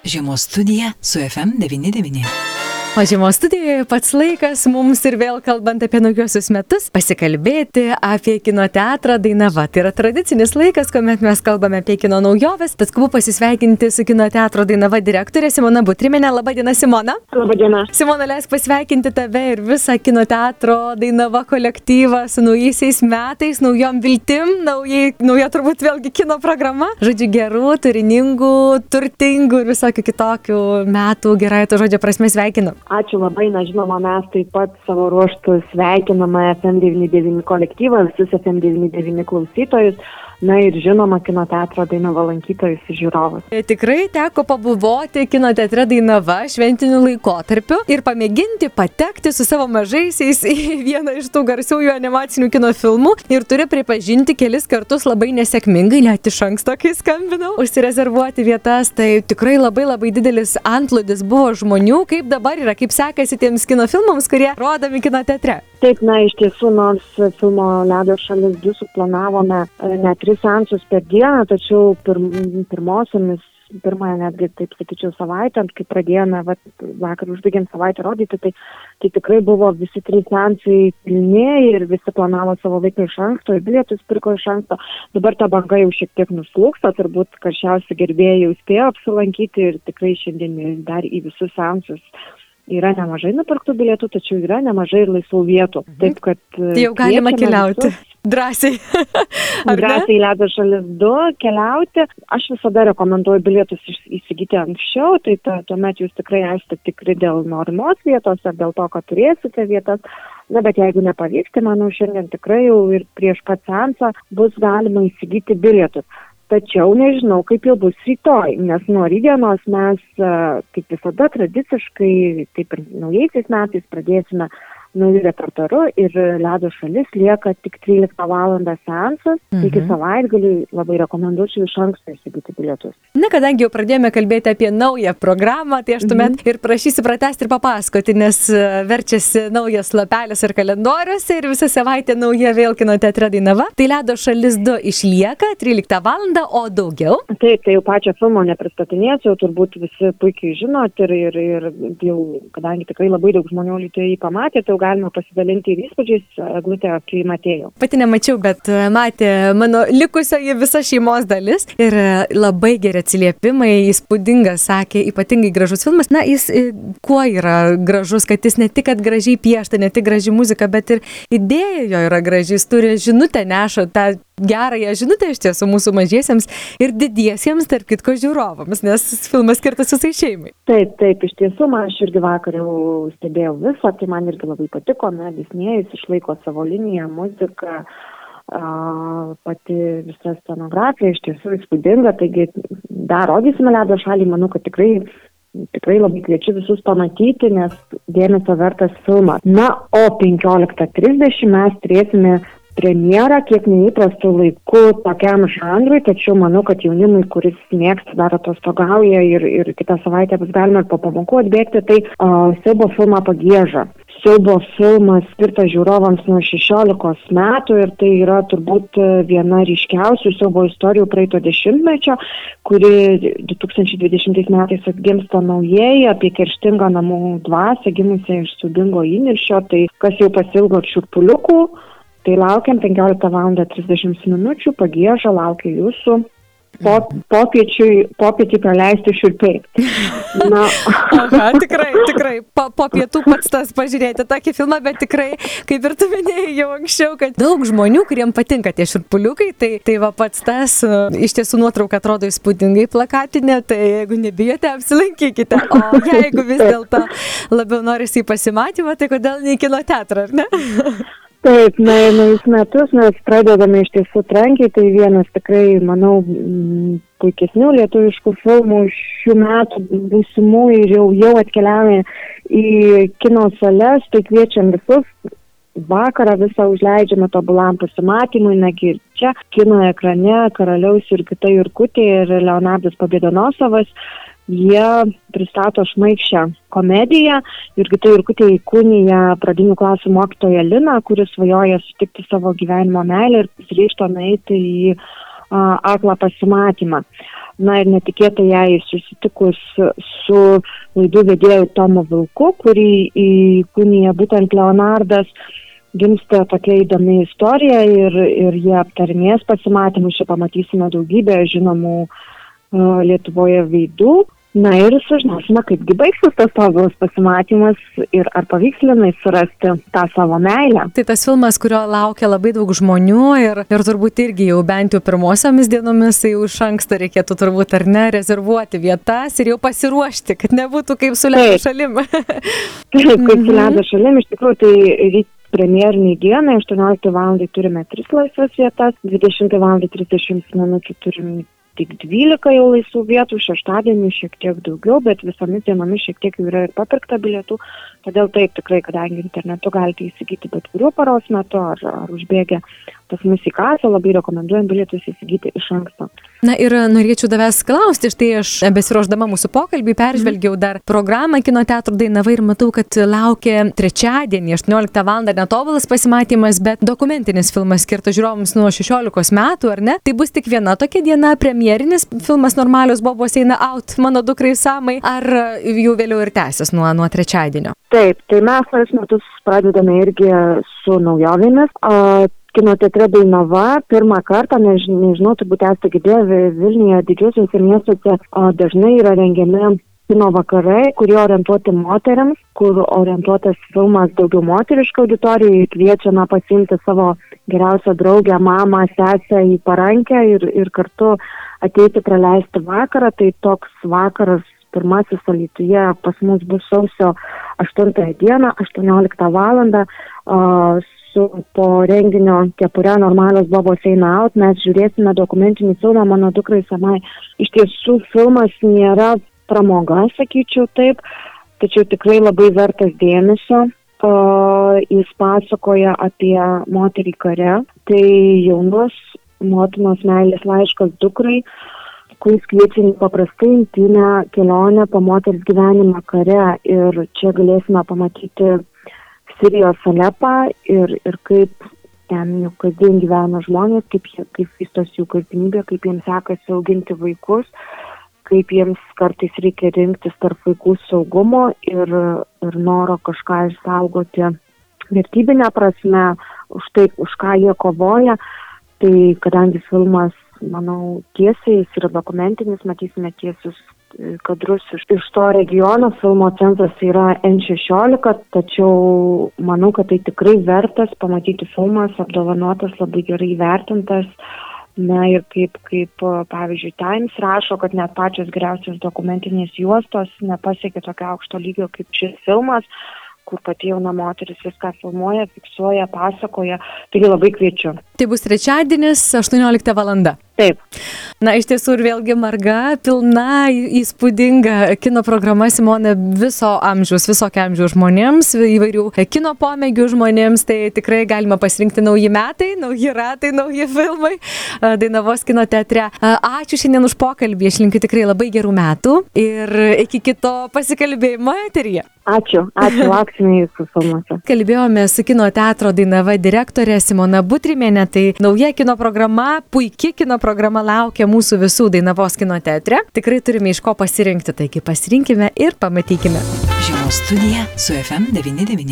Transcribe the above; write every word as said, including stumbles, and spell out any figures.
Žiemos studija su F M devyni devyni. O žiemos studijoje pats laikas mums ir vėl kalbant apie naujosius metus pasikalbėti apie kino teatrą Dainava. Tai yra tradicinis laikas, kuomet mes kalbame apie kino naujoves. Tad skubu pasisveikinti su kino teatro Dainava direktorė Simona Butriminė. Labą dieną, Simona. Labą dieną. Simona, leisk pasveikinti tave ir visą kino teatro Dainava kolektyvą su naujaisiais metais, naujom viltim, naujai, nauja turbūt vėlgi kino programa. Žodžiu, gerų, turiningų, turtingų ir visokių kitokių metų, gerai to žodžio prasme sveikinu. Ačiū labai, na žinoma, mes taip pat savo ruoštų sveikiname F M devyni devyni kolektyvą, visus F M devyni devyni klausytojus, na ir žinoma, kino teatro Dainava lankytojus ir žiūrovus. Tikrai teko pabuvoti kino teatre Dainava šventiniu laikotarpiu ir pamėginti patekti su savo mažaisiais į vieną iš tų garsiųjų animacinių kino filmų ir turiu pripažinti kelis kartus labai nesėkmingai, net iš anksto, kai skambinau, užsirezervuoti vietas, tai tikrai labai labai didelis antplūdis buvo žmonių. Kaip dabar yra, kaip sekasi tiems kino filmams, kurie rodomi kino teatre? Taip, na iš tiesų, nors filmo Ledo šalis du suplanavome net tris seansus per dieną, tačiau pirm, pirmosiomis, pirmąją netgi, taip sakyčiau, savaitę, kai pradėjome, va, vakar užbaigėm savaitę rodyti, tai, tai tikrai buvo visi trys seansai pilni ir visi planavo savo laiką iš anksto, ir bilietus pirko iš anksto. Dabar ta banga jau šiek tiek nuslūksta, turbūt karščiausi gerbėjai jau spėjo apsilankyti ir tikrai šiandien dar į visus seansus yra nemažai nupirktų bilietų, tačiau yra nemažai ir laisvų vietų. Mhm. Taip, kad tai jau galima keliauti. Visus. Drąsiai. Drąsiai Ledo šalis du keliauti. Aš visada rekomenduoju bilietus įsigyti anksčiau, tai ta, tuomet jūs tikrai esate tikri dėl norimos vietos ar dėl to, kad turėsite vietas. Na, bet jeigu nepavyks, tai manau, šiandien tikrai jau ir prieš pat seansą bus galima įsigyti bilietus. Tačiau nežinau, kaip jau bus rytoj, nes nuo rytdienos mes, kaip visada, tradiciškai, taip ir naujaisiais metais pradėsime naujų repertuarų ir Ledo šalis lieka tik tryliktą valandą seansas, mhm. Iki savaitgalį labai rekomenduočiau iš anksto įsigyti bilietus. Na, kadangi jau pradėjome kalbėti apie naują programą, tai aš tuomet mhm. ir prašysiu pratęsti ir papasakoti, nes verčiasi naujas lapelis ir kalendoriuose ir visą savaitę nauja vėl kino teatre Dainava. Tai Ledo šalis du išlieka tryliktą valandą, o daugiau? Taip, tai jau pačią filmo nepristatinėsiu, turbūt visi puikiai žinot ir, ir, ir jau, kadangi tikrai labai daug žmonių Lietuvoje jį pamatė, tai galima pasidalinti ir įspūdžiais, Eglutė, kai matėjau. Pati nemačiau, bet matė mano likusioji visa šeimos dalis ir labai geri atsiliepimai, įspūdingas, sakė, ypatingai gražus filmas. Na, jis kuo yra gražus, kad jis ne tik kad gražiai piešta, ne tik graži muzika, bet ir idėja jo yra graži, jis turi žinutę, neša tą gerąją žinutę iš tiesų mūsų mažiesiems ir didiesiems, tarp kitko, žiūrovams, nes filmas skirtas visai šeimai. Taip, taip, iš tiesų, man aš irgi vakar jau stebėjau visą, tai man irgi labai patiko, na, Disnėjus išlaiko savo liniją, muziką, a, pati visa scenografija iš tiesų įspūdinga, taigi dar rodysime Ledo šalį, manau, kad tikrai Tikrai labai kviečiu visus pamatyti, nes dėmesio vertas filmas. Na, o penkioliktą trisdešimt mes turėsime premjerą, kiek neįprastų laikų tokiam žanrui, tačiau manau, kad jaunimui, kuris mėgsta, dar atostogauja ir, ir kitą savaitę bus galima ir po pamokų atbėgti, tai uh, siaubo filmą Pagieža. Siaubo filmas skirtas žiūrovams nuo šešiolikos metų ir tai yra turbūt viena ryškiausių siaubo istorijų praeito dešimtmečio, kuri du tūkstančiai dvidešimtais metais atgimsta naujai apie kerštingą namų dvasią, gimusią iš siaubingo įniršio, tai kas jau pasilgo šiurpuliukų, tai laukiam penkioliktą valandą trisdešimt minučių, Pagieža laukia jūsų. Po, popiečiui, popietį praleisti šiurpiai. Na. Aha, tikrai, tikrai. Po, po pietų pats tas pažiūrėti tokį filmą, bet tikrai, kaip ir tu minėjai jau anksčiau, kad daug žmonių, kuriem patinka tie šiurpuliukai, tai, tai va pats tas, iš tiesų nuotrauka atrodo įspūdingai plakatinė, tai jeigu nebijote, apsilankykite. O jeigu vis dėlto labiau norisi į pasimatymą, tai kodėl ne į kino teatrą, ar ne? Taip, na, naujus metus mes pradedame iš tiesų trankiai, tai vienas tikrai, manau, puikesnių lietuviškų filmų šių metų būsimų ir jau, jau atkeliavę į kino sales, tai kviečiam visus. Vakarą visą užleidžiame tobulam pasimatymui, nagi ir čia, kino ekrane, Karaliaus Jurgita Jurkutė ir Leonardas Pobėdonosovas. Jie pristato šmaikščią komediją. Jurgita Jurkutė įkūnija pradinių klasių mokytoją Liną, kuris svajoja sutikti savo gyvenimo meilę ir pasiryžta nueiti į aklą pasimatymą. Na ir netikėtai jai susitikus su laidų vedėju Tomu Vilku, kurį įkūnija būtent Leonardas, gimsta tokia įdomi istorija ir, ir jie aptarinės pasimatymus. Čia pamatysime daugybę žinomų uh, Lietuvoje veidų. Na ir sužinosime, kaipgi baigsis tas tobulas pasimatymas ir ar pavyks Linai surasti tą savo meilę. Tai tas filmas, kurio laukia labai daug žmonių ir, ir turbūt irgi jau bent jau pirmosiomis dienomis, tai jau iš anksto reikėtų turbūt ar ne rezervuoti vietas ir jau pasiruošti, kad nebūtų kaip su ledo šalim. Taip, kaip su ledo šalim, iš tikrųjų tai premjeriniai dienai, aštuonioliktą valandą turime tris laisvas vietas, dvidešimtą valandą trisdešimt minučių turime tik dvylika jau laisvų vietų, šeštadienį šiek tiek daugiau, bet visomis dienomis šiek tiek jau yra ir papirkta bilietų, todėl taip tikrai, kadangi internetu galite įsigyti bet kuriuo paros metu ar, ar užbėgę pas mus į kasą, labai rekomenduojam bilietus įsigyti iš anksto. Na ir norėčiau tavęs klausti, štai aš besiruošdama mūsų pokalbį peržvelgiau dar programą Kino teatro Dainava ir matau, kad laukia trečiadienį, aštuonioliktą valandą netobulas pasimatymas, bet dokumentinis filmas skirtas žiūrovams nuo šešiolikos metų, ar ne? Tai bus tik viena tokia diena, premjerinis filmas Normalios bobos eina out mano dukrai Samai, ar jau vėliau ir tęsis nuo, nuo trečiadienio? Taip, tai mes šios metus pradedame irgi su naujovėmis. Kino teatre Dainava pirmą kartą, než, nežinau, turbūt esate girdėję, Vilniuje didžiuosiuose miestuose dažnai yra rengiami kino vakarai, kurie orientuoti moteriams, kur orientuotas filmas daugiau moteriškai auditorijai, kviečiama pasiimti savo geriausią draugę, mamą, sesę į parankę ir, ir kartu ateiti praleisti vakarą. Tai toks vakaras pirmasis Alytuje pas mus bus sausio aštuntąją dieną, aštuonioliktą valandą. Uh, su po renginio Kepure Normalios bobos eina out mes žiūrėsime dokumentinį filmą Mano dukrai Samai. Iš tiesų filmas nėra pramoga, sakyčiau taip, tačiau tikrai labai vertas dėmesio. Uh, jis pasakoja apie moterį kare, tai jaunos motinos meilės laiškas dukrai, kuris kviečia paprastai intymią kelionę po moters gyvenimą kare, ir čia galėsime pamatyti Sirijos Alepą ir, ir kaip ten jau kasdien gyvena žmonės, kaip, kaip vystosi jų kasdienybė, kaip jiems sekasi auginti vaikus, kaip jiems kartais reikia rinktis tarp vaikų saugumo ir, ir noro kažką išsaugoti vertybinę prasme, už tai, už ką jie kovoja. Tai kadangi filmas, manau, tiesiai, jis yra dokumentinis, matysime tiesius kadrus iš, iš to regiono. Filmo cenzas yra en šešiolika, tačiau manau, kad tai tikrai vertas pamatyti filmas, apdovanotas, labai gerai įvertintas. Na ir kaip, kaip pavyzdžiui, Times rašo, kad net pačios geriausios dokumentinės juostos nepasiekė tokio aukšto lygio kaip šis filmas, kur pati jauna moteris viską filmuoja, fiksuoja, pasakoja. Taigi labai kviečiu. Tai bus trečiadienis, aštuoniolikta valanda. Taip. Na, iš tiesų ir vėlgi marga, pilna, įspūdinga kino programa, Simona, viso amžiaus, visokio amžiaus žmonėms, įvairių kino pomėgių žmonėms, tai tikrai galima pasirinkti nauji metai, nauji ratai, nauji filmai Dainavos kino teatre. Ačiū šiandien už pokalbį, aš linkiu tikrai labai gerų metų ir iki kito pasikalbėjimo eteryje. Ačiū, ačiū, lauksime jūsų filmuose. Kalbėjome su kino teatro Dainava direktorė Simona Butrimienė, tai nauja kino programa, puiki kino programa laukia mūsų visų Dainavos kino teatre. Tikrai turime iš ko pasirinkti, taigi pasirinkime ir pamatykime. Žiemos studija su ef em devyni devyni.